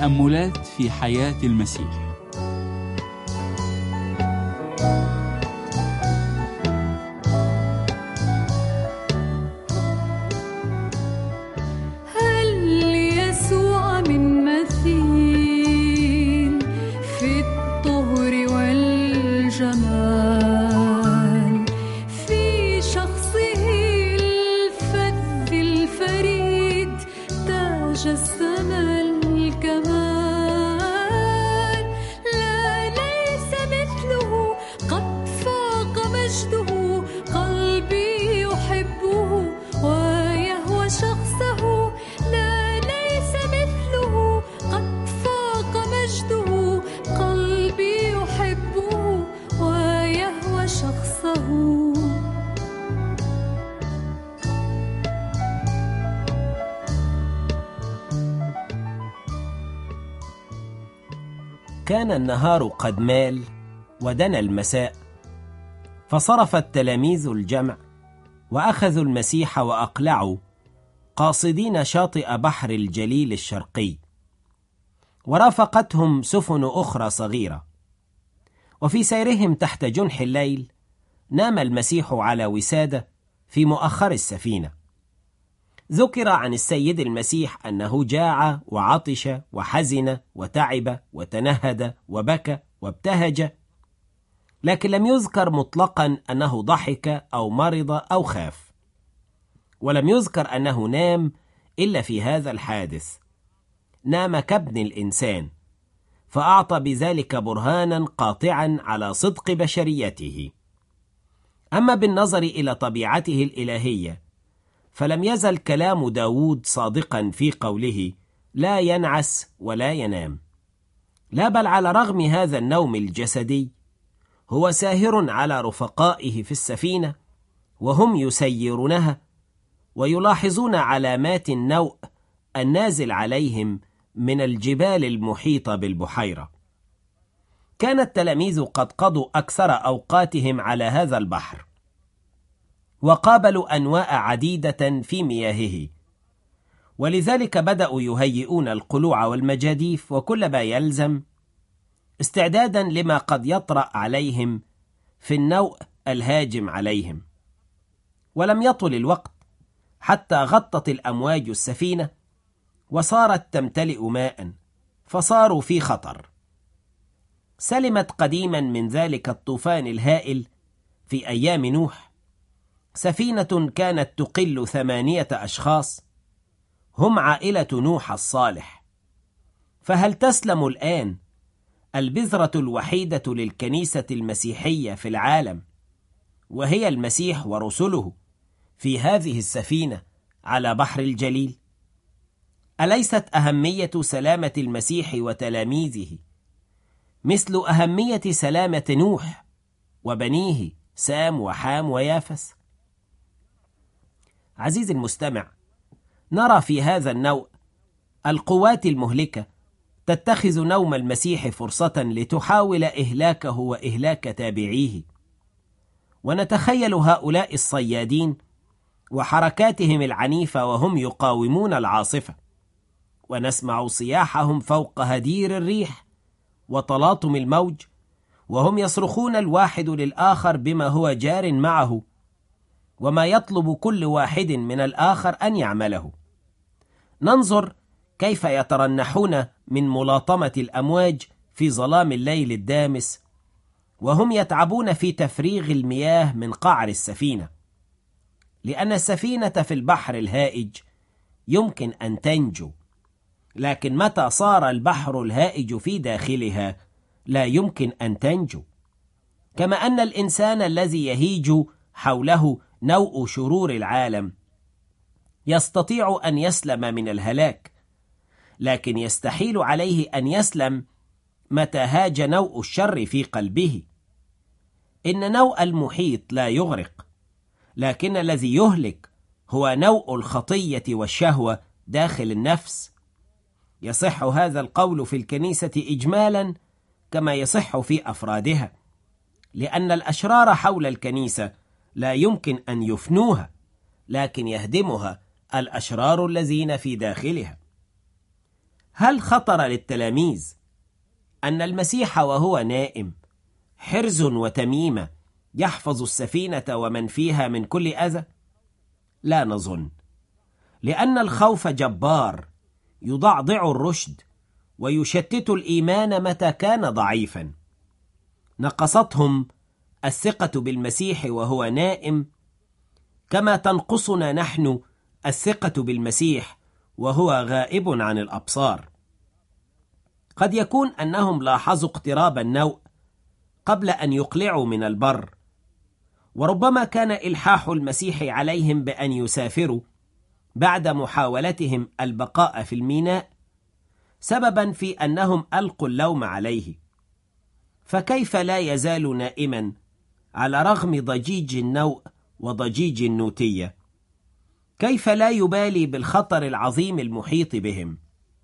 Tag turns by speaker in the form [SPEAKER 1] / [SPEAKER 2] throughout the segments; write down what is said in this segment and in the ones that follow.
[SPEAKER 1] تأملات في حياة المسيح.
[SPEAKER 2] كان النهار قد مال ودنا المساء، فصرف التلاميذ الجمع وأخذوا المسيح وأقلعوا قاصدين شاطئ بحر الجليل الشرقي، ورافقتهم سفن أخرى صغيرة. وفي سيرهم تحت جنح الليل نام المسيح على وسادة في مؤخر السفينة. ذكر عن السيد المسيح أنه جاع وعطش وحزن وتعب وتنهد وبكى وابتهج، لكن لم يذكر مطلقا أنه ضحك أو مرض أو خاف، ولم يذكر أنه نام إلا في هذا الحادث. نام كابن الإنسان، فأعطى بذلك برهانا قاطعا على صدق بشريته. أما بالنظر إلى طبيعته الإلهية، فلم يزل كلام داود صادقا في قوله: لا ينعس ولا ينام. لا، بل على رغم هذا النوم الجسدي هو ساهر على رفقائه في السفينة، وهم يسيرونها ويلاحظون علامات النوء النازل عليهم من الجبال المحيطة بالبحيرة. كان التلاميذ قد قضوا أكثر أوقاتهم على هذا البحر، وقابلوا أنواع عديدة في مياهه، ولذلك بدأوا يهيئون القلوع والمجاديف وكل ما يلزم، استعدادا لما قد يطرأ عليهم في النوء الهاجم عليهم. ولم يطل الوقت حتى غطت الأمواج السفينة وصارت تمتلئ ماء، فصاروا في خطر. سلمت قديما من ذلك الطوفان الهائل في أيام نوح سفينة كانت تقل 8 أشخاص، هم عائلة نوح الصالح. فهل تسلم الآن البذرة الوحيدة للكنيسة المسيحية في العالم، وهي المسيح ورسله، في هذه السفينة على بحر الجليل؟ أليست أهمية سلامة المسيح وتلاميذه مثل أهمية سلامة نوح وبنيه سام وحام ويافس؟ عزيزي المستمع، نرى في هذا النوء القوات المهلكة تتخذ نوم المسيح فرصة لتحاول إهلاكه وإهلاك تابعيه، ونتخيل هؤلاء الصيادين وحركاتهم العنيفة وهم يقاومون العاصفة، ونسمع صياحهم فوق هدير الريح وتلاطم الموج، وهم يصرخون الواحد للآخر بما هو جار معه وما يطلب كل واحد من الآخر أن يعمله. ننظر كيف يترنحون من ملاطمة الأمواج في ظلام الليل الدامس، وهم يتعبون في تفريغ المياه من قعر السفينة، لأن السفينة في البحر الهائج يمكن أن تنجو، لكن متى صار البحر الهائج في داخلها لا يمكن أن تنجو. كما أن الإنسان الذي يهيج حوله نوء شرور العالم يستطيع أن يسلم من الهلاك، لكن يستحيل عليه أن يسلم متى هاج نوء الشر في قلبه. إن نوء المحيط لا يغرق، لكن الذي يهلك هو نوء الخطية والشهوة داخل النفس. يصح هذا القول في الكنيسة إجمالا كما يصح في أفرادها، لأن الأشرار حول الكنيسة لا يمكن أن يفنوها، لكن يهدمها الأشرار الذين في داخلها. هل خطر للتلاميذ أن المسيح وهو نائم حرز وتميمة يحفظ السفينة ومن فيها من كل أذى؟ لا نظن، لأن الخوف جبار يضعضع الرشد ويشتت الإيمان متى كان ضعيفا. نقصتهم الثقة بالمسيح وهو نائم كما تنقصنا نحن الثقة بالمسيح وهو غائب عن الأبصار. قد يكون أنهم لاحظوا اقتراب النوء قبل أن يقلعوا من البر، وربما كان إلحاح المسيح عليهم بأن يسافروا بعد محاولتهم البقاء في الميناء سببا في أنهم ألقوا اللوم عليه. فكيف لا يزال نائما على رغم ضجيج النوء وضجيج النوتية؟ كيف لا يبالي بالخطر العظيم المحيط بهم؟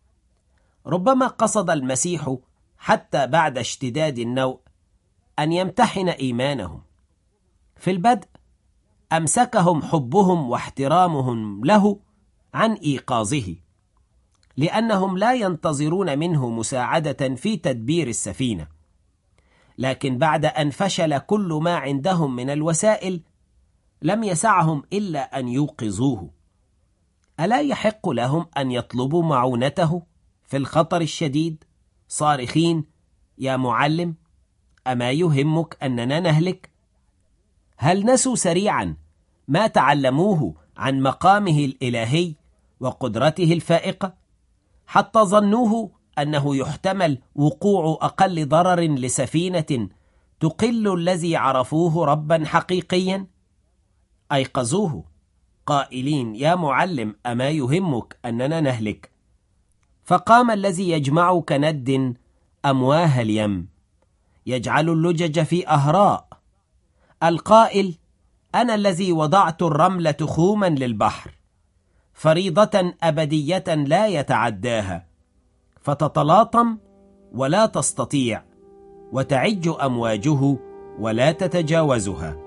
[SPEAKER 2] ربما قصد المسيح حتى بعد اشتداد النوء أن يمتحن إيمانهم. في البدء أمسكهم حبهم واحترامهم له عن إيقاظه، لأنهم لا ينتظرون منه مساعدة في تدبير السفينة. لكن بعد أن فشل كل ما عندهم من الوسائل لم يسعهم إلا أن يوقظوه. ألا يحق لهم أن يطلبوا معونته في الخطر الشديد صارخين: يا معلم، أما يهمك أننا نهلك؟ هل نسوا سريعا ما تعلموه عن مقامه الإلهي وقدرته الفائقة، حتى ظنوه أنه يحتمل وقوع أقل ضرر لسفينة تقل الذي عرفوه ربا حقيقيا؟ أيقظوه قائلين: يا معلم، أما يهمك أننا نهلك؟ فقام الذي يجمع كند أمواه اليم، يجعل اللجج في أهراء، القائل: أنا الذي وضعت الرمل تخوما للبحر، فريضة أبدية لا يتعداها، فتتلاطم ولا تستطيع، وتعج أمواجه ولا تتجاوزها.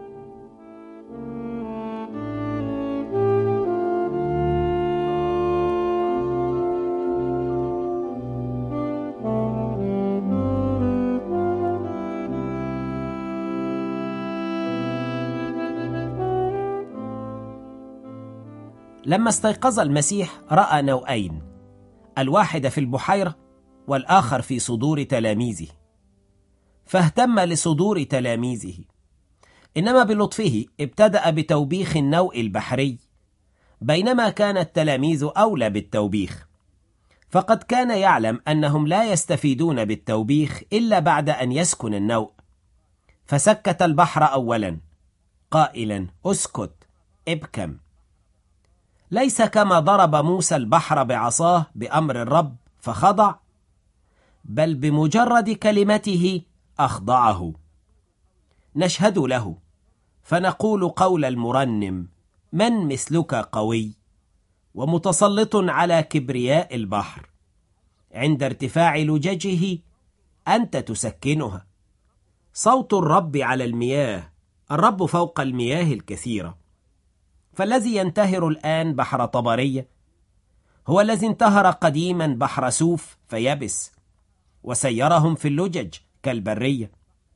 [SPEAKER 2] لما استيقظ المسيح رأى نوءين، الواحد في البحيرة والآخر في صدور تلاميذه، فاهتم لصدور تلاميذه. إنما بلطفه ابتدأ بتوبيخ النوء البحري، بينما كان التلاميذ أولى بالتوبيخ، فقد كان يعلم أنهم لا يستفيدون بالتوبيخ إلا بعد أن يسكن النوء. فسكت البحر أولا قائلا: اسكت، ابكم. ليس كما ضرب موسى البحر بعصاه بأمر الرب فخضع، بل بمجرد كلمته أخضعه. نشهد له فنقول قول المرنم: من مثلك قوي ومتسلط على كبرياء البحر، عند ارتفاع لججه أنت تسكنها. صوت الرب على المياه، الرب فوق المياه الكثيرة. فالذي ينتهر الآن بحر طبرية هو الذي انتهر قديما بحر سوف فيبس، وسيرهم في اللجج كالبرية.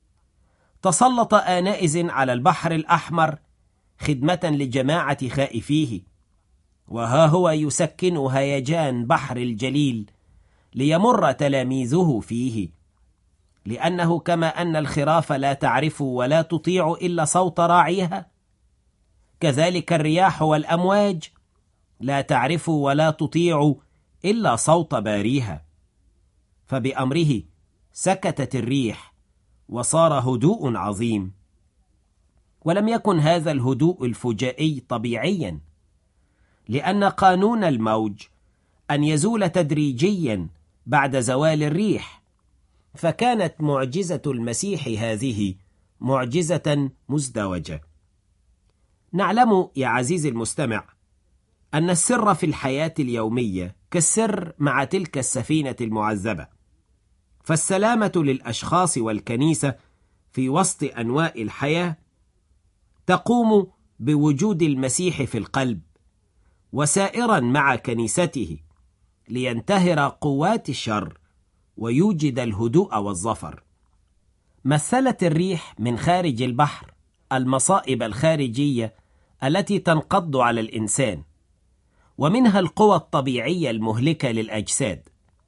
[SPEAKER 2] تسلط آنئذ على البحر الأحمر خدمة لجماعة خائفيه، وها هو يسكن هيجان بحر الجليل ليمر تلاميذه فيه، لأنه كما أن الخراف لا تعرف ولا تطيع إلا صوت راعيها، كذلك الرياح والأمواج لا تعرف ولا تطيع إلا صوت باريها. فبأمره سكتت الريح وصار هدوء عظيم. ولم يكن هذا الهدوء الفجائي طبيعيا، لأن قانون الموج أن يزول تدريجيا بعد زوال الريح. فكانت معجزة المسيح هذه معجزة مزدوجة. نعلم يا عزيزي المستمع أن السر في الحياة اليومية كالسر مع تلك السفينة المعذبة، فالسلامة للأشخاص والكنيسة في وسط أنواء الحياة تقوم بوجود المسيح في القلب وسائرا مع كنيسته، لينتهر قوات الشر ويوجد الهدوء والظفر. مثلت الريح من خارج البحر المصائب الخارجية التي تنقض على الإنسان، ومنها القوى الطبيعية المهلكة للأجساد.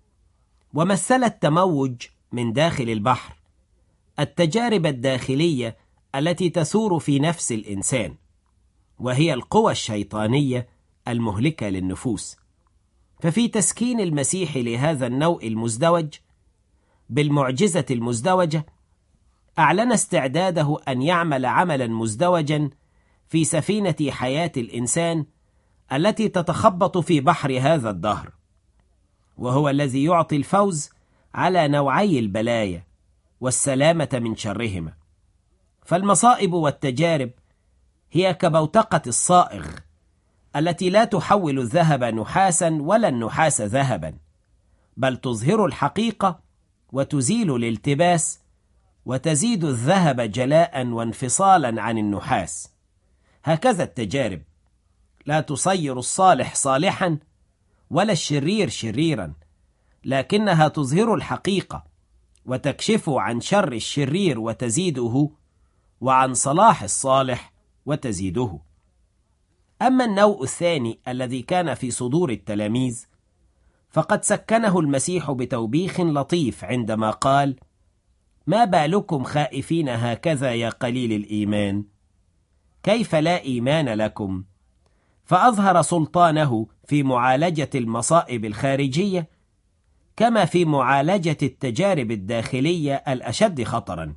[SPEAKER 2] ومثلت تموج من داخل البحر التجارب الداخلية التي تثور في نفس الإنسان، وهي القوى الشيطانية المهلكة للنفوس. ففي تسكين المسيح لهذا النوء المزدوج بالمعجزة المزدوجة، أعلن استعداده أن يعمل عملا مزدوجا في سفينة حياة الإنسان التي تتخبط في بحر هذا الدهر، وهو الذي يعطي الفوز على نوعي البلايا والسلامة من شرهما. فالمصائب والتجارب هي كبوتقة الصائغ التي لا تحول الذهب نحاسا ولا النحاس ذهبا، بل تظهر الحقيقة وتزيل الالتباس وتزيد الذهب جلاء وانفصالا عن النحاس. هكذا التجارب لا تصير الصالح صالحا ولا الشرير شريرا، لكنها تظهر الحقيقة وتكشف عن شر الشرير وتزيده، وعن صلاح الصالح وتزيده. أما النوء الثاني الذي كان في صدور التلاميذ فقد سكنه المسيح بتوبيخ لطيف عندما قال: ما بالكم خائفين هكذا يا قليل الإيمان؟ كيف لا إيمان لكم؟ فأظهر سلطانه في معالجة المصائب الخارجية كما في معالجة التجارب الداخلية الأشد خطرا.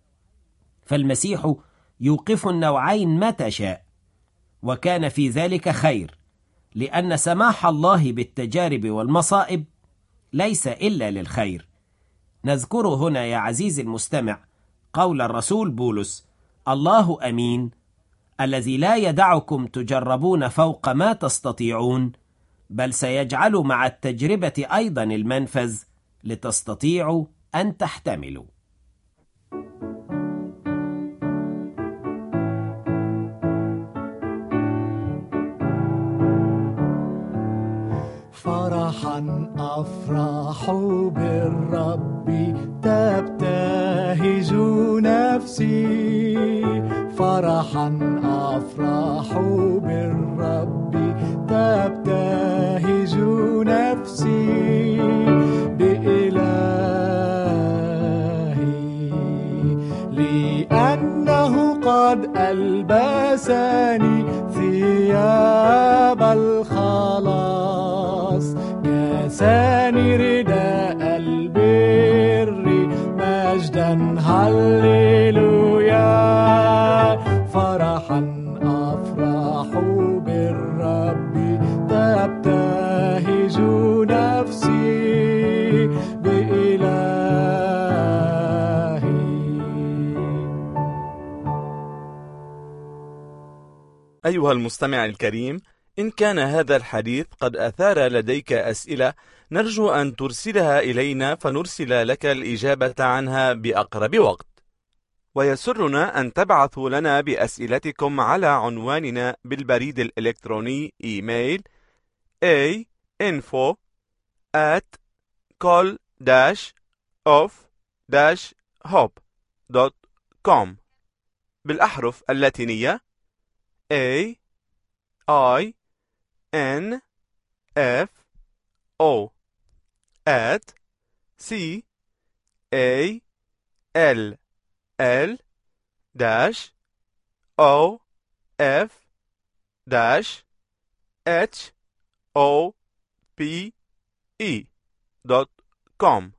[SPEAKER 2] فالمسيح يوقف النوعين متى شاء، وكان في ذلك خير، لأن سماح الله بالتجارب والمصائب ليس إلا للخير. نذكر هنا يا عزيزي المستمع قول الرسول بولس: الله أمين الذي لا يدعكم تجربون فوق ما تستطيعون، بل سيجعل مع التجربة أيضا المنفذ لتستطيعوا أن تحتملوا.
[SPEAKER 3] فرحا أفرح بالرب تبتهج نفسي، فرحا أفرح بالرب تبتهج نفسي بإلهي، لأنه قد ألبسني ثياب الخلاص، كساني رداء البر مجدا هللويا. فرحا أفرح بالرب تبتهج نفسي بإلهي.
[SPEAKER 4] أيها المستمع الكريم، إن كان هذا الحديث قد أثار لديك أسئلة، نرجو أن ترسلها إلينا فنرسل لك الإجابة عنها بأقرب وقت. ويسرنا أن تبعثوا لنا بأسئلتكم على عنواننا بالبريد الإلكتروني إيميل info@col-of-hope.com بالأحرف اللاتينية AINFO@CALL-OF-HOPE.com.